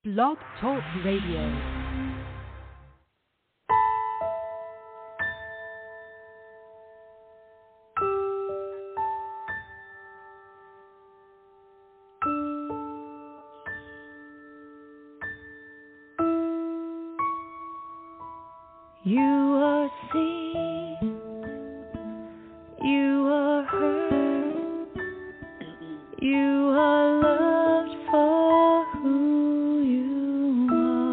Blog Talk Radio. You are seen, you are heard, you are loved for who you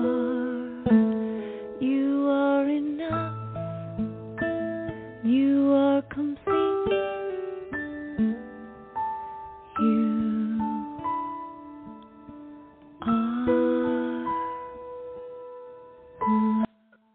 are enough, you are complete, you are loved.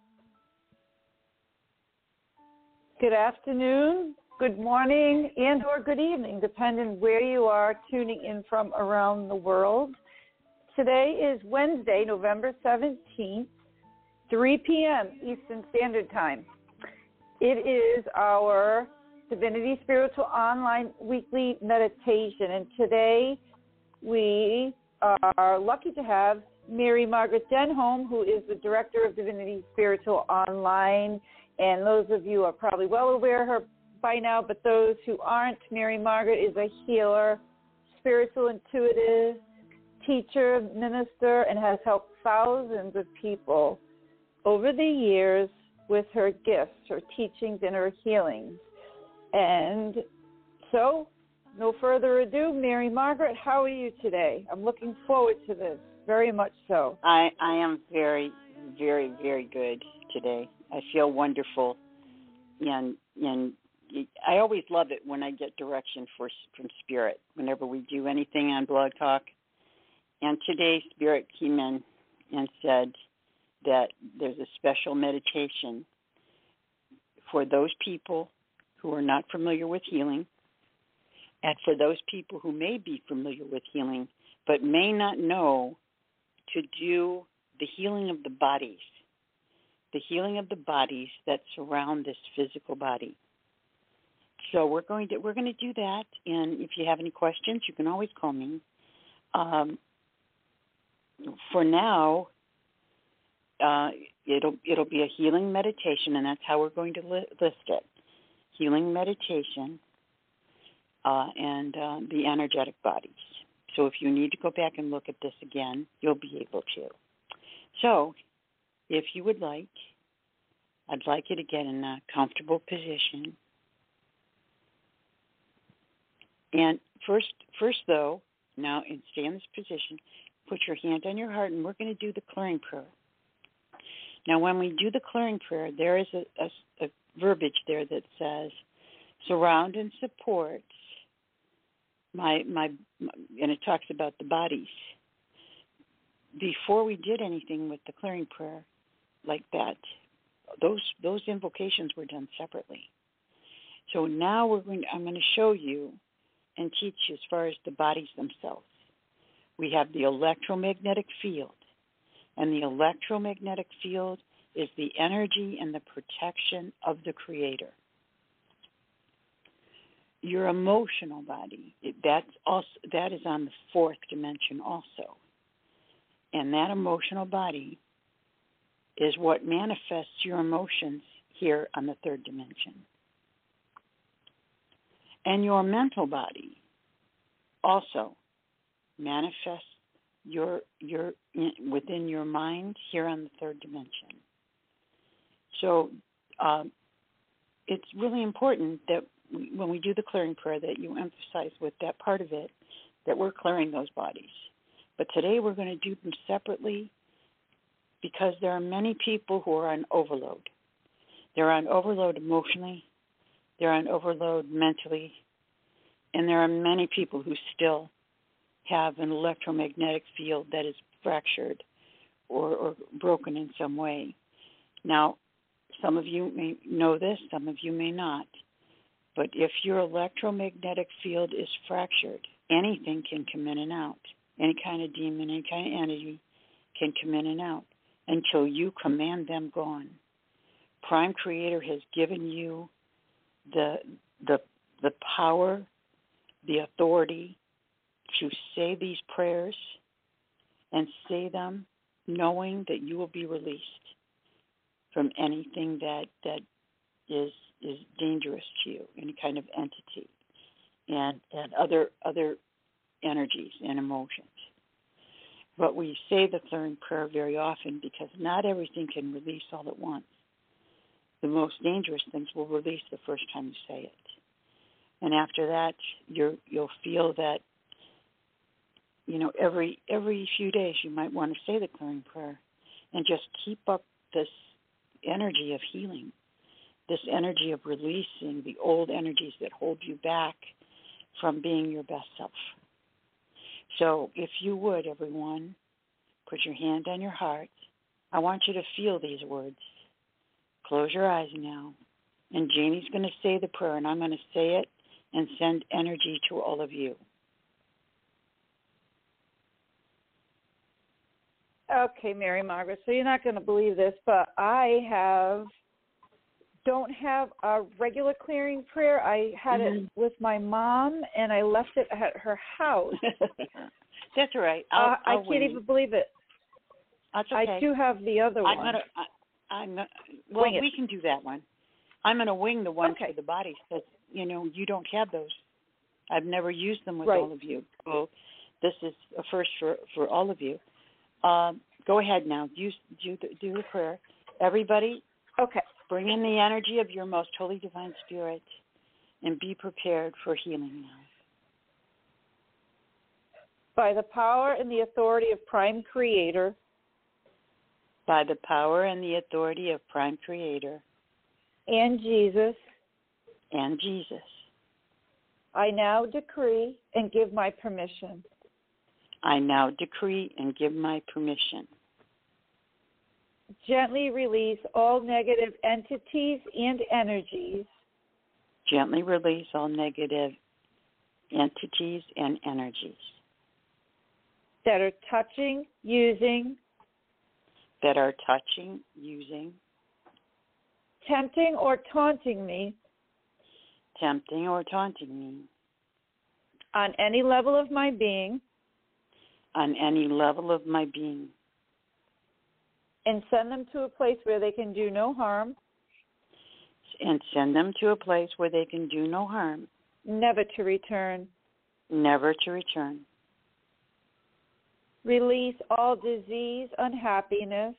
Good afternoon, good morning, and or good evening, depending where you are tuning in from around the world. Today is Wednesday, November 17th, 3 p.m. Eastern Standard Time. It is our Divinity Spiritual Online Weekly Meditation, and today we are lucky to have Mary Margaret Denholm, who is the Director of Divinity Spiritual Online. And those of you are probably well aware of her by now, but those who aren't, Mary Margaret is a healer, spiritual intuitive, teacher, minister, and has helped thousands of people over the years with her gifts, her teachings, and her healings. And so, no further ado, Mary Margaret, how are you today? I'm looking forward to this, very much so. I am very, very, very good today. I feel wonderful, and I always love it when I get direction from Spirit whenever we do anything on Blog Talk. And today Spirit came in and said that there's a special meditation for those people who are not familiar with healing, and for those people who may be familiar with healing but may not know to do the healing of the bodies. The healing of the bodies that surround this physical body. So we're going to do that, and if you have any questions, you can always call me. For now, it'll be a healing meditation, and that's how we're going to list it: healing meditation and the energetic bodies. So if you need to go back and look at this again, you'll be able to. So, if you would like, I'd like you to get in a comfortable position. And first though, now stay in this position, put your hand on your heart, and we're going to do the clearing prayer. Now, when we do the clearing prayer, there is a verbiage there that says, surround and support my, and it talks about the bodies. Before we did anything with the clearing prayer like that, those invocations were done separately. So now I'm going to show you and teach you as far as the bodies themselves. We have the electromagnetic field, and the electromagnetic field is the energy and the protection of the Creator. Your emotional body, that is on the fourth dimension also. And that emotional body is what manifests your emotions here on the third dimension. And your mental body also manifests within your mind here on the third dimension. So it's really important that when we do the clearing prayer that you emphasize with that part of it that we're clearing those bodies. But today we're going to do them separately because there are many people who are on overload. They're on overload emotionally, they're on overload mentally, and there are many people who still have an electromagnetic field that is fractured or broken in some way. Now, some of you may know this, some of you may not, but if your electromagnetic field is fractured, anything can come in and out. Any kind of demon, any kind of entity can come in and out until you command them gone. Prime Creator has given you the power, the authority to say these prayers and say them knowing that you will be released from anything that is dangerous to you, any kind of entity and other energies and emotions. But we say the clearing prayer very often because not everything can release all at once. The most dangerous things will release the first time you say it. And after that, you'll feel that, every few days you might want to say the clearing prayer and just keep up this energy of healing, this energy of releasing the old energies that hold you back from being your best self. So if you would, everyone, put your hand on your heart. I want you to feel these words. Close your eyes now. And Janie's going to say the prayer, and I'm going to say it and send energy to all of you. Okay, Mary Margaret, so you're not going to believe this, but I don't have a regular clearing prayer. I had it with my mom, and I left it at her house. That's all right. I can't even believe it. That's okay. I do have the other one. We can do that one. I'm going to wing the one to the body because, you don't have those. I've never used them with all of you. So this is a first for all of you. Go ahead now. Do the prayer. Everybody, bring in the energy of your most holy divine spirit and be prepared for healing now. By the power and the authority of Prime Creator. By the power and the authority of Prime Creator. And Jesus. And Jesus. I now decree and give my permission. I now decree and give my permission. Gently release all negative entities and energies. Gently release all negative entities and energies. That are touching, using. Tempting or taunting me. On any level of my being. And send them to a place where they can do no harm. Never to return. Release all disease, unhappiness.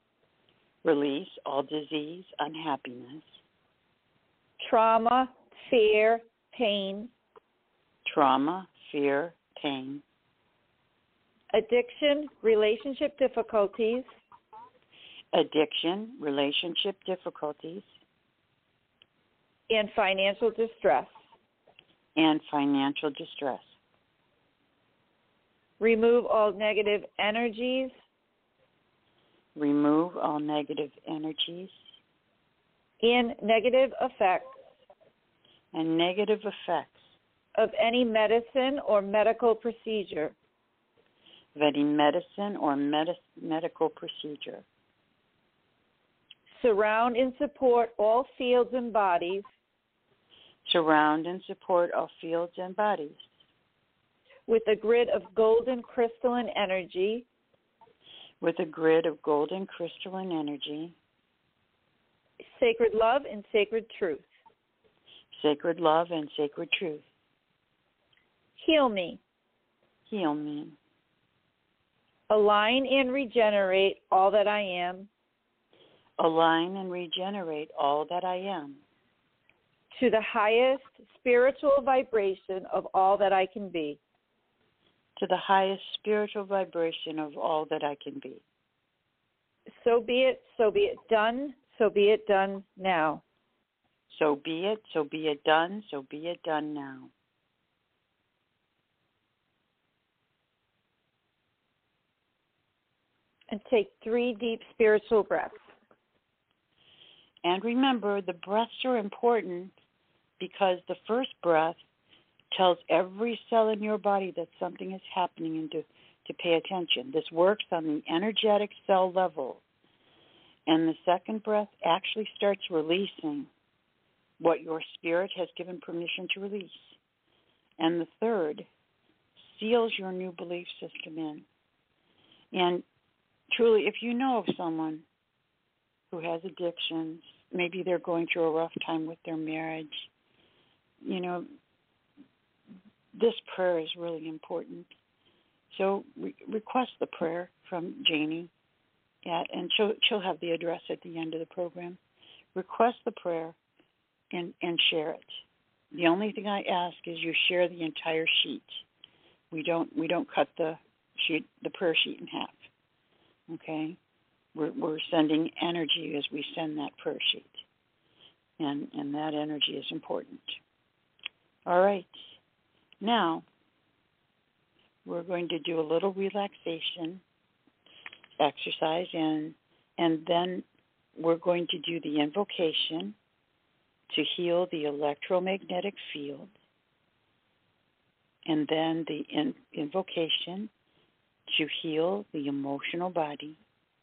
Trauma, fear, pain. Addiction, relationship difficulties. And financial distress. Remove all negative energies. And negative effects. Of any medicine or medical procedure. Surround and support all fields and bodies. With a grid of golden crystalline energy. Sacred love and sacred truth. Heal me. Align and regenerate all that I am. To the highest spiritual vibration of all that I can be. So be it done, so be it done now. So be it done, so be it done now. And take 3 deep spiritual breaths. And remember, the breaths are important because the first breath tells every cell in your body that something is happening and to pay attention. This works on the energetic cell level. And the second breath actually starts releasing what your spirit has given permission to release. And the third seals your new belief system in. And truly, if you know of someone who has addictions, maybe they're going through a rough time with their marriage, this prayer is really important. So request the prayer from Janie, and she'll have the address at the end of the program. Request the prayer and share it. The only thing I ask is you share the entire sheet. We don't cut the prayer sheet in half. Okay? We're sending energy as we send that prayer sheet. And that energy is important. All right. Now, we're going to do a little relaxation exercise, and then we're going to do the invocation to heal the electromagnetic field, and then the invocation to heal the emotional body,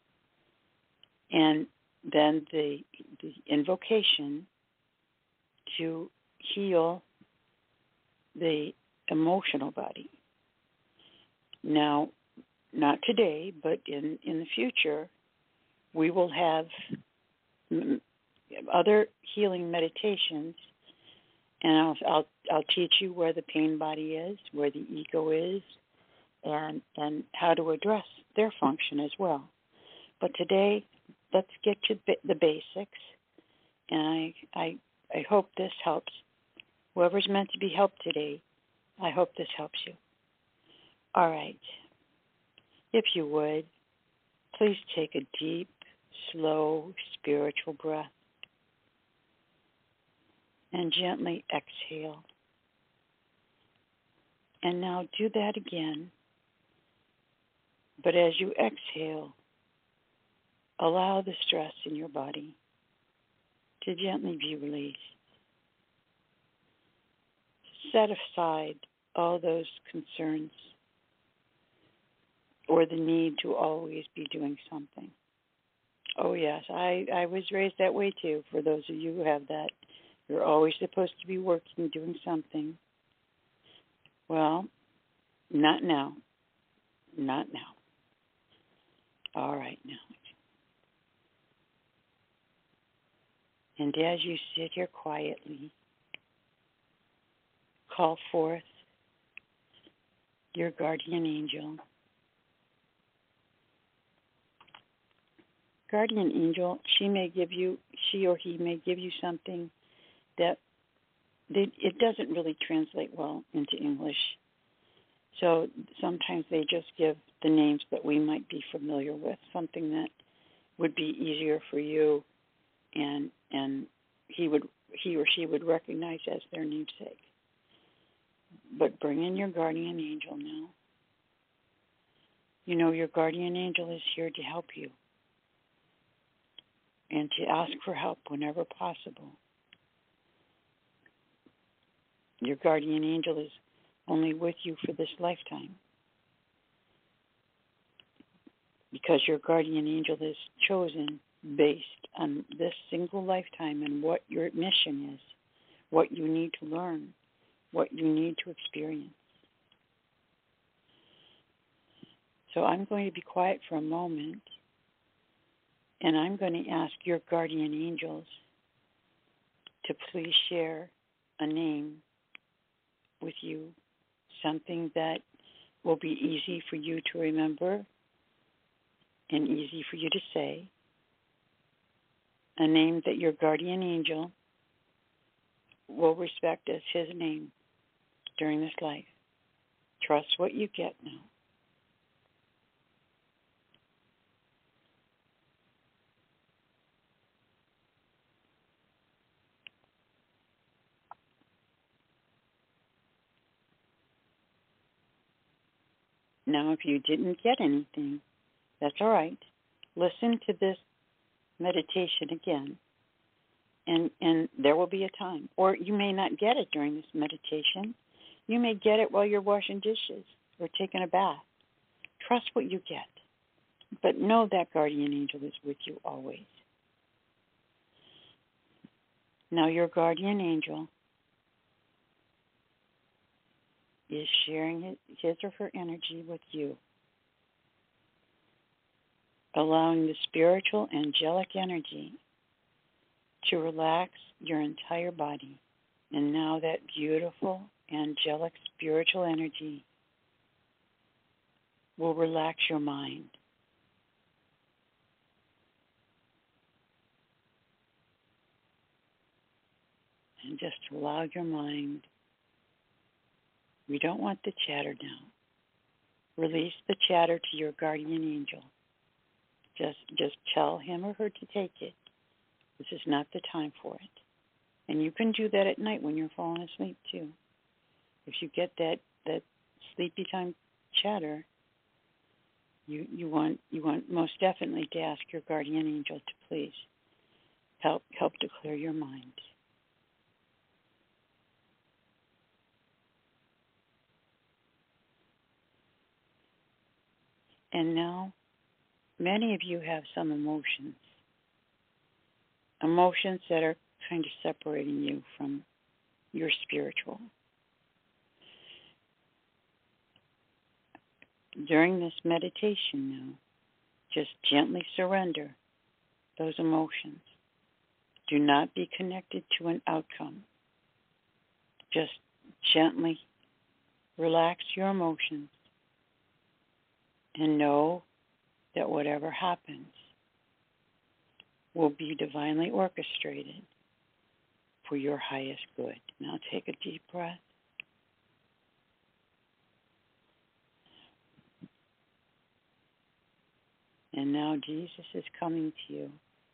and then the invocation to heal the emotional body. Now, not today, but in the future, we will have other healing meditations, and I'll teach you where the pain body is, where the ego is, and how to address their function as well. But today, let's get to the basics, and I hope this helps. Whoever's meant to be helped today, I hope this helps you. All right. If you would, please take a deep, slow, spiritual breath and gently exhale. And now do that again. But as you exhale, allow the stress in your body to gently be released. Set aside all those concerns or the need to always be doing something. Oh, yes, I was raised that way too. For those of you who have that, you're always supposed to be working, doing something. Well, not now. Not now. All right, now. And as you sit here quietly, call forth your guardian angel. Guardian angel, she or he may give you something that it doesn't really translate well into English. So sometimes they just give the names that we might be familiar with, something that would be easier for you and he or she would recognize as their namesake. But bring in your guardian angel now. You know your guardian angel is here to help you and to ask for help whenever possible. Your guardian angel is only with you for this lifetime, because your guardian angel is chosen based on this single lifetime and what your mission is, what you need to learn, what you need to experience. So I'm going to be quiet for a moment, and I'm going to ask your guardian angels to please share a name with you, something that will be easy for you to remember and easy for you to say, a name that your guardian angel will respect as his name during this life. Trust what you get now. Now, if you didn't get anything, that's all right. Listen to this meditation again, and there will be a time. Or you may not get it during this meditation. You may get it while you're washing dishes or taking a bath. Trust what you get, but know that guardian angel is with you always. Now your guardian angel is sharing his or her energy with you. allowing the spiritual angelic energy to relax your entire body. And now that beautiful angelic spiritual energy will relax your mind. And just allow your mind. We don't want the chatter now. Release the chatter to your guardian angel. Just tell him or her to take it. This is not the time for it. And you can do that at night when you're falling asleep too. If you get that sleepy time chatter, you want most definitely to ask your guardian angel to please help to clear your mind. And now, many of you have some emotions that are kind of separating you from your spiritual. During this meditation now, just gently surrender those emotions. Do not be connected to an outcome. Just gently relax your emotions and know that whatever happens will be divinely orchestrated for your highest good. Now take a deep breath. And now Jesus is coming to you.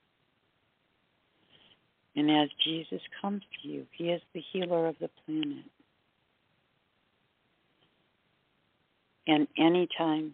And as Jesus comes to you, he is the healer of the planet. And anytime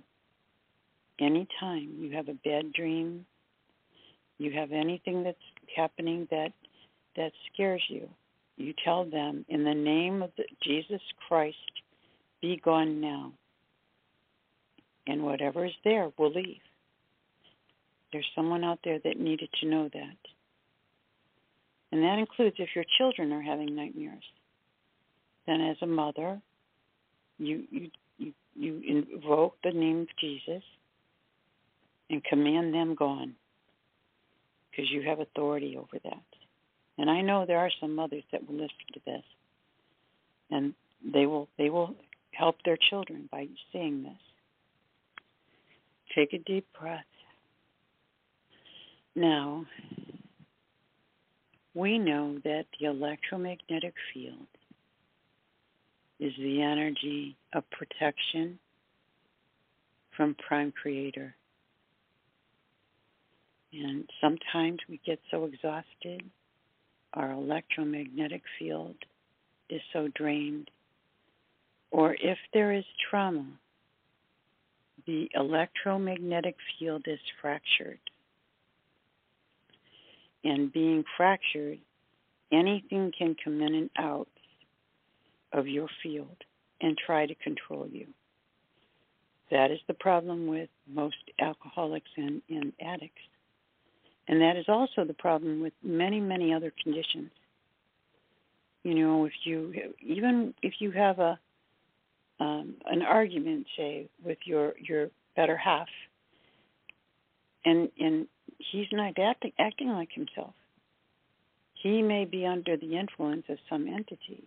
you have a bad dream, you have anything that's happening that scares you, you tell them, in the name of Jesus Christ, be gone now. And whatever is there will leave. There's someone out there that needed to know that. And that includes if your children are having nightmares. Then as a mother, you invoke the name of Jesus and command them gone, because you have authority over that. And I know there are some mothers that will listen to this, and they will help their children by saying this. Take a deep breath. Now, we know that the electromagnetic field is the energy of protection from Prime Creator. And sometimes we get so exhausted, our electromagnetic field is so drained. Or if there is trauma, the electromagnetic field is fractured. And being fractured, anything can come in and out of your field and try to control you. That is the problem with most alcoholics and addicts. And that is also the problem with many, many other conditions. You know, if you have an argument, say, with your better half, and he's not acting like himself. He may be under the influence of some entity.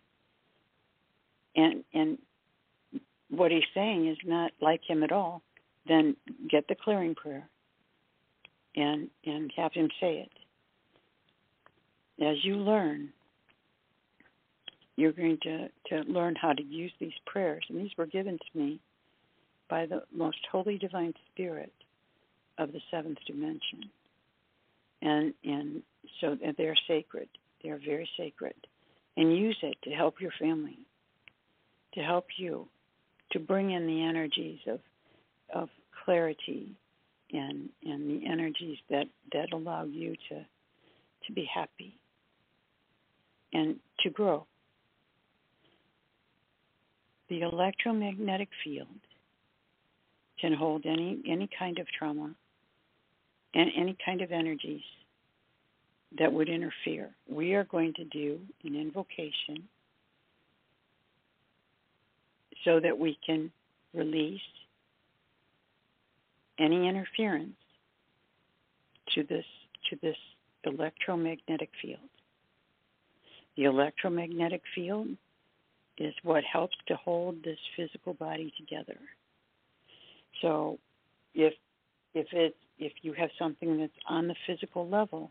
And what he's saying is not like him at all. Then get the clearing prayer and have him say it. As you learn, you're going to learn how to use these prayers. And these were given to me by the most holy divine spirit of the seventh dimension. And so they're sacred. They're very sacred. And use it to help your family, to help you, to bring in the energies of clarity and the energies that allow you to be happy and to grow. The electromagnetic field can hold any kind of trauma and any kind of energies that would interfere. We are going to do an invocation so that we can release any interference to this electromagnetic field. The electromagnetic field is what helps to hold this physical body together. So if you have something that's on the physical level,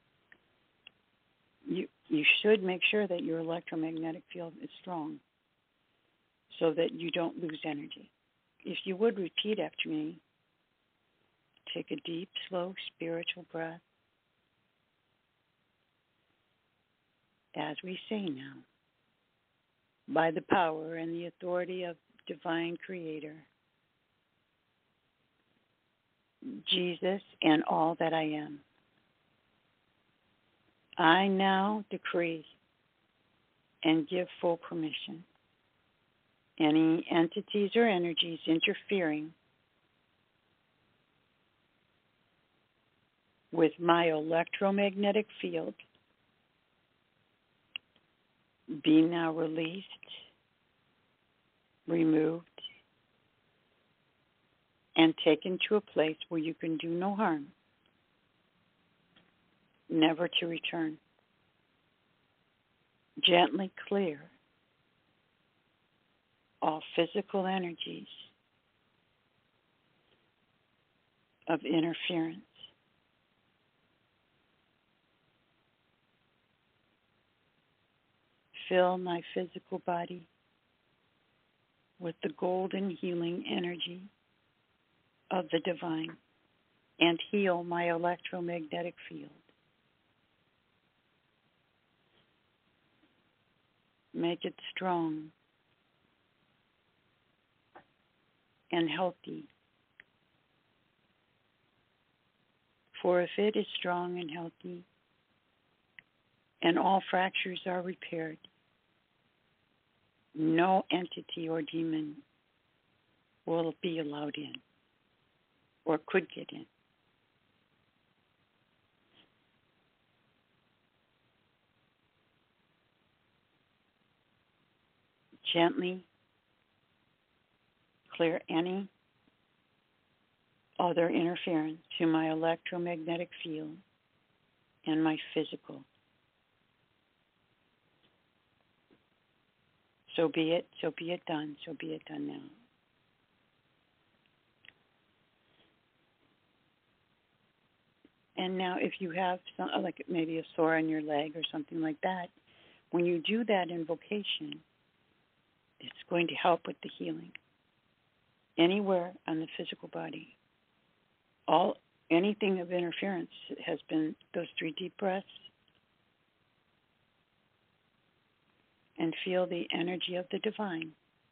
you should make sure that your electromagnetic field is strong so that you don't lose energy. If you would repeat after me, take a deep, slow, spiritual breath. As we say now, by the power and the authority of Divine Creator, Jesus and all that I am, I now decree and give full permission. Any entities or energies interfering with my electromagnetic field be now released, removed, and taken to a place where you can do no harm, never to return. Gently clear all physical energies of interference. Fill my physical body with the golden healing energy of the divine and heal my electromagnetic field. Make it strong and healthy. For if it is strong and healthy and all fractures are repaired, no entity or demon will be allowed in or could get in. Gently clear any other interference to my electromagnetic field and my physical. So be it done, so be it done now. And now if you have some, like maybe a sore on your leg or something like that, when you do that invocation, it's going to help with the healing. Anywhere on the physical body. Anything of interference has been those 3 deep breaths. And feel the energy of the divine.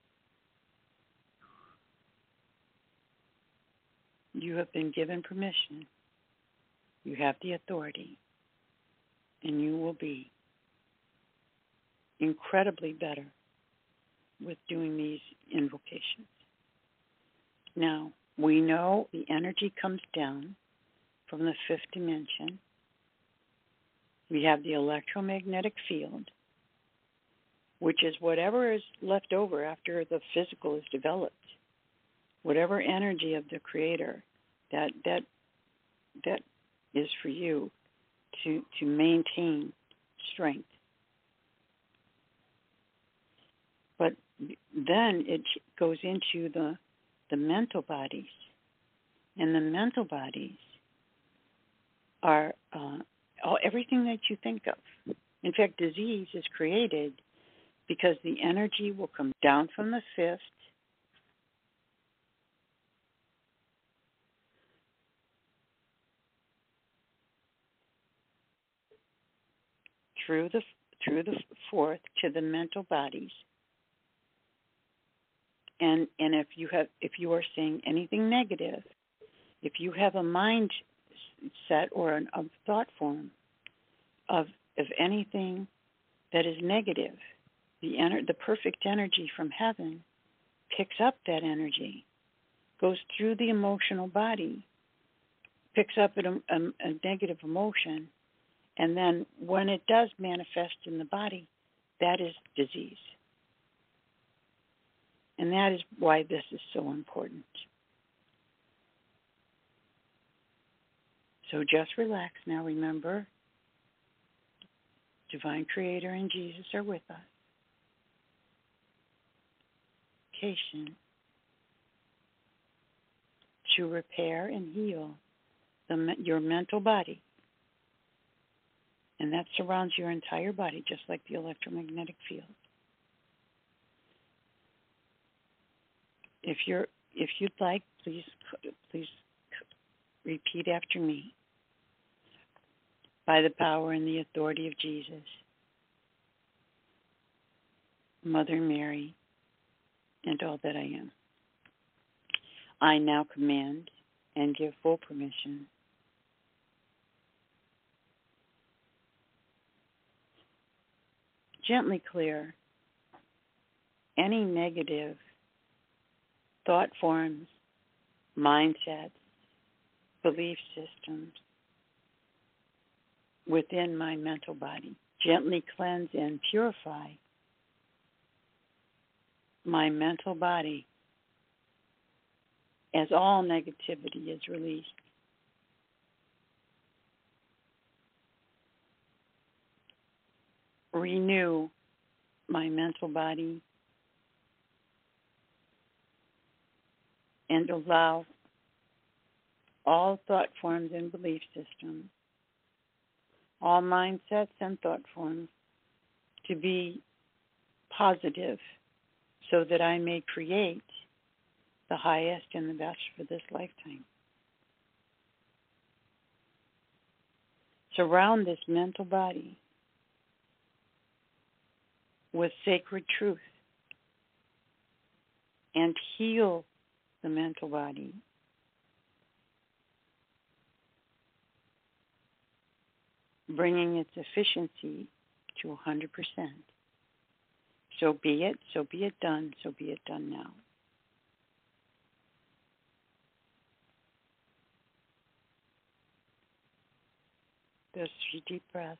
You have been given permission. You have the authority. And you will be incredibly better with doing these invocations. Now, we know the energy comes down from the 5th dimension. We have the electromagnetic field, which is whatever is left over after the physical is developed. Whatever energy of the Creator that is for you to maintain strength. But then it goes into the mental bodies. And the mental bodies are everything that you think of. In fact, disease is created because the energy will come down from the 5th through the 4th to the mental bodies. And if you are saying anything negative, if you have a mind set or a thought form of anything that is negative, the perfect energy from heaven picks up that energy, goes through the emotional body, picks up a negative emotion, and then when it does manifest in the body, that is disease. And that is why this is so important. So just relax now. Remember, Divine Creator and Jesus are with us. Patient to repair and heal your mental body. And that surrounds your entire body, just like the electromagnetic field. If you'd like, please repeat after me. By the power and the authority of Jesus, Mother Mary, and all that I am, I now command and give full permission gently clear any negative thought forms, mindsets, belief systems within my mental body. Gently cleanse and purify my mental body as all negativity is released. Renew my mental body and allow all thought forms and belief systems, all mindsets and thought forms to be positive so that I may create the highest and the best for this lifetime. Surround this mental body with sacred truth and heal the mental body. Bringing its efficiency to 100%. So be it done, so be it done now. Those 3 deep breaths.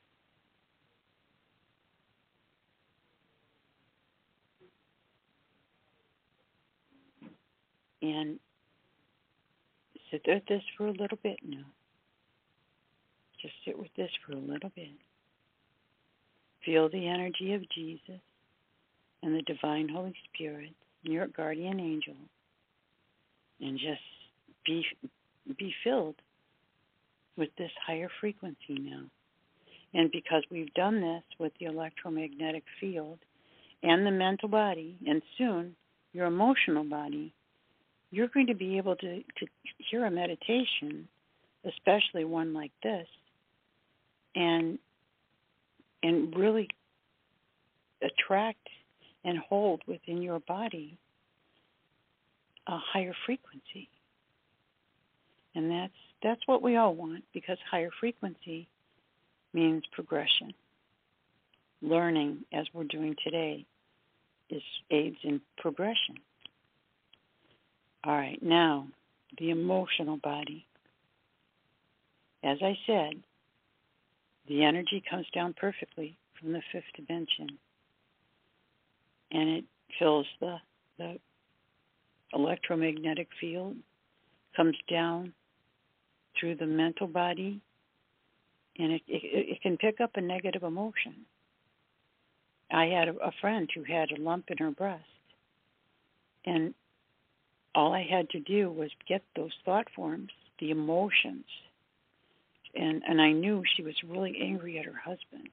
And sit with this for a little bit now. Just sit with this for a little bit. Feel the energy of Jesus and the Divine Holy Spirit, your guardian angel, and just be filled with this higher frequency now. And because we've done this with the electromagnetic field and the mental body, and soon your emotional body, you're going to be able to hear a meditation, especially one like this, and really attract and hold within your body a higher frequency. And that's what we all want, because higher frequency means progression. Learning, as we're doing today, aids in progression. All right, now, the emotional body. As I said, the energy comes down perfectly from the 5th dimension, and it fills the electromagnetic field, comes down through the mental body, and it can pick up a negative emotion. I had a friend who had a lump in her breast, and all I had to do was get those thought forms, the emotions, and I knew she was really angry at her husband.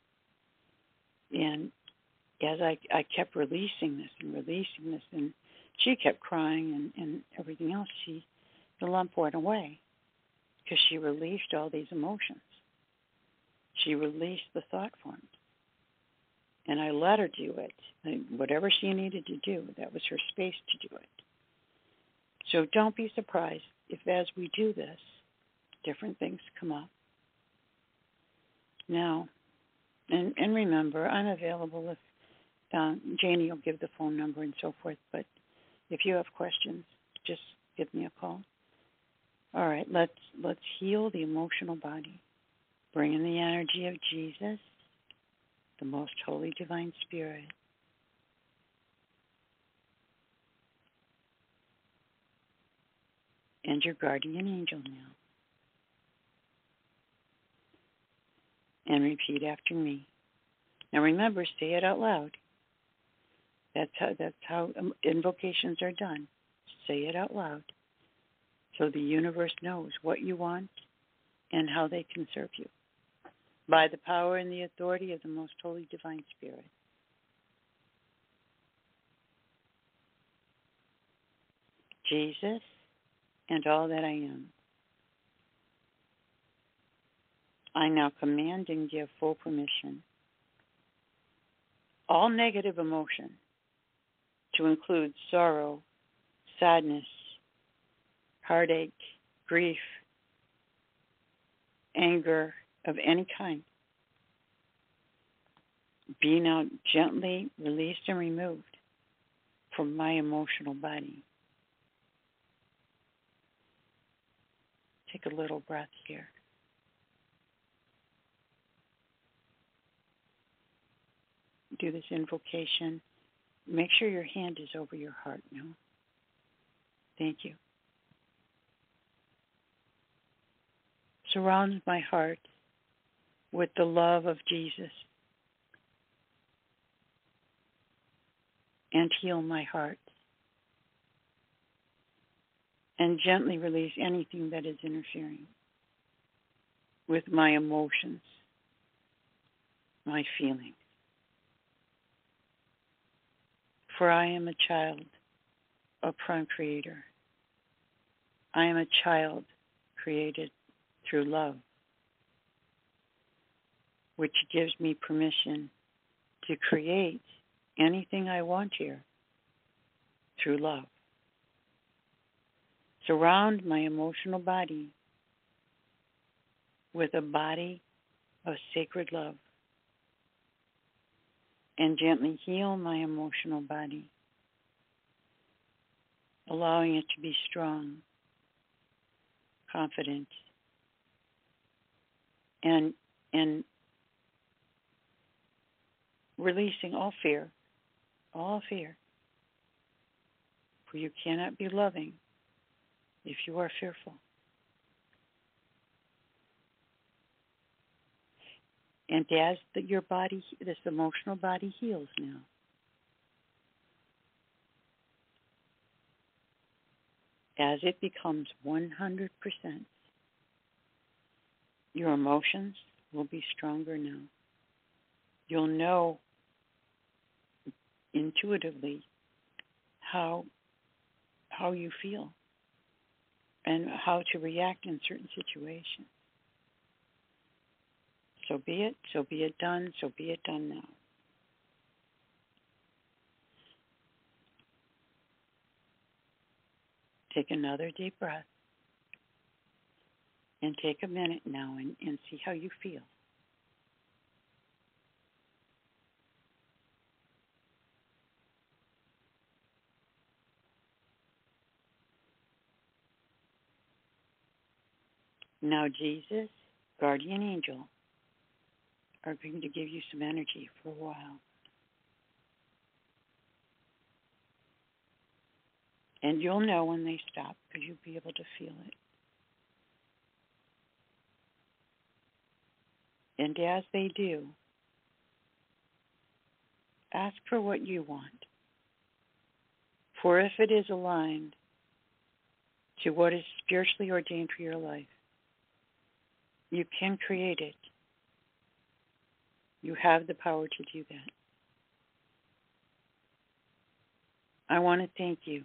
And as I kept releasing this, and she kept crying and everything else, the lump went away because she released all these emotions. She released the thought forms. And I let her do it. Whatever she needed to do, that was her space to do it. So don't be surprised if as we do this, different things come up. Now, and remember, I'm available if Janie will give the phone number and so forth, but if you have questions, just give me a call. All right, let's heal the emotional body. Bring in the energy of Jesus, the most holy divine spirit. And your guardian angel now. and repeat after me. Now remember, say it out loud. That's how invocations are done. Say it out loud so the universe knows what you want and how they can serve you. By the power and the authority of the Most Holy Divine Spirit. Jesus and all that I am. I now command and give full permission. All negative emotion, to include sorrow, sadness, heartache, grief, anger of any kind, be now gently released and removed from my emotional body. Take a little breath here. Do this invocation. Make sure your hand is over your heart now. Thank you. Surround my heart with the love of Jesus and heal my heart. And gently release anything that is interfering with my emotions, my feelings. For I am a child of Prime Creator. I am a child created through love, which gives me permission to create anything I want here through love. Surround my emotional body with a body of sacred love and gently heal my emotional body, allowing it to be strong, confident, and releasing all fear, for you cannot be loving if you are fearful. And as your body, this emotional body heals now, as it becomes 100%, your emotions will be stronger now. You'll know intuitively how you feel and how to react in certain situations. So be it done, so be it done now. Take another deep breath and take a minute now and see how you feel. Now Jesus, guardian angel, are going to give you some energy for a while. And you'll know when they stop because you'll be able to feel it. And as they do, ask for what you want. For if it is aligned to what is spiritually ordained for your life, you can create it. You have the power to do that. I want to thank you.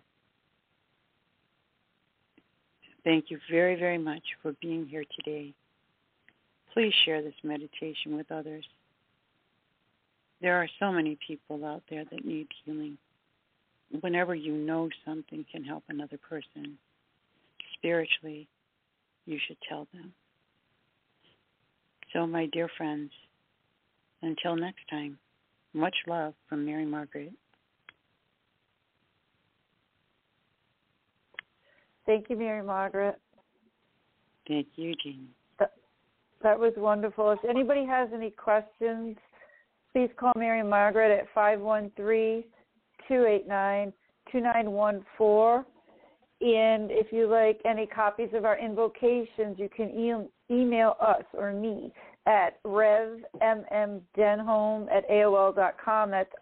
Thank you very, very much for being here today. Please share this meditation with others. There are so many people out there that need healing. Whenever you know something can help another person spiritually, you should tell them. So, my dear friends, until next time, much love from Mary Margaret. Thank you, Mary Margaret. Thank you, Jean. That was wonderful. If anybody has any questions, please call Mary Margaret at 513-289-2914. And if you like any copies of our invocations, you can email us or me at revmmdenholm@aol.com. That's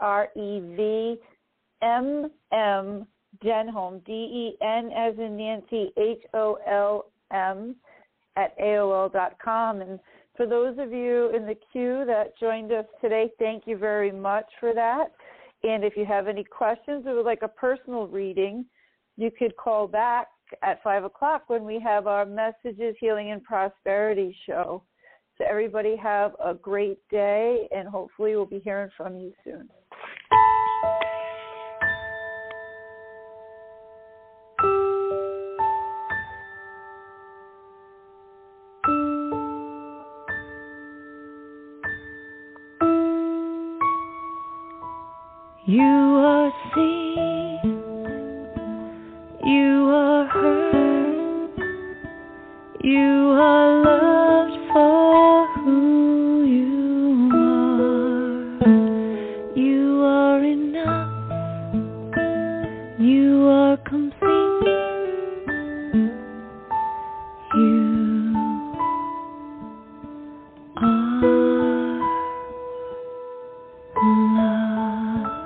REVMM Denholm, DEN as in Nancy, HOLM @aol.com. And for those of you in the queue that joined us today, thank you very much for that. And if you have any questions or would like a personal reading, you could call back at 5 o'clock when we have our Messages, Healing, and Prosperity show. So everybody have a great day, and hopefully we'll be hearing from you soon. You are seen, you are heard, you are loved for who you are enough, you are complete, you are loved.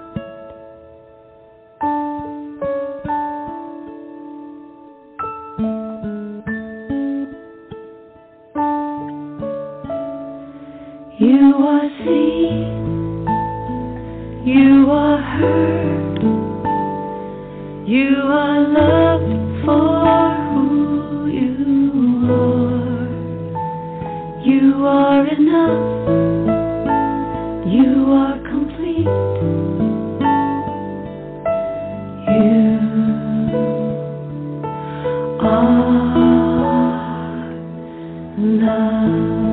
You are seen, you are heard, you are loved for who you are enough, you are complete, you are loved.